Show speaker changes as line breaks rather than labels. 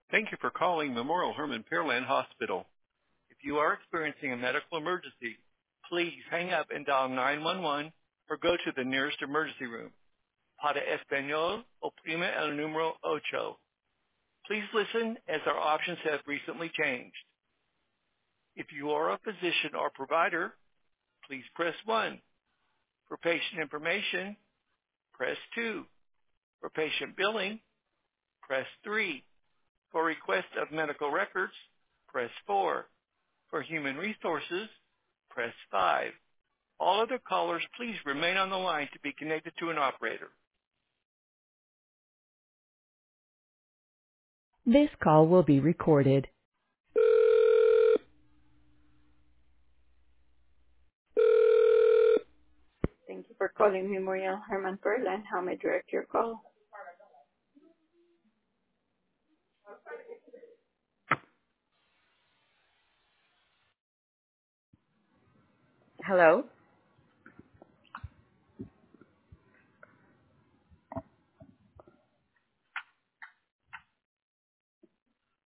Thank you for calling Memorial Hermann Pearland Hospital. If you are experiencing a medical emergency, please hang up and dial 911 or go to the nearest emergency room. Para Español, oprime el número ocho. Please listen as our options have recently changed. If you are a physician or provider, please press 1. For patient information, press 2. For patient billing, press 3. For request of medical records, press 4. For human resources, press 5. All other callers, please remain on the line to be connected to an operator. This call will be recorded. Thank you for calling Memorial Hermann Pearland. How may I direct your call? Hello?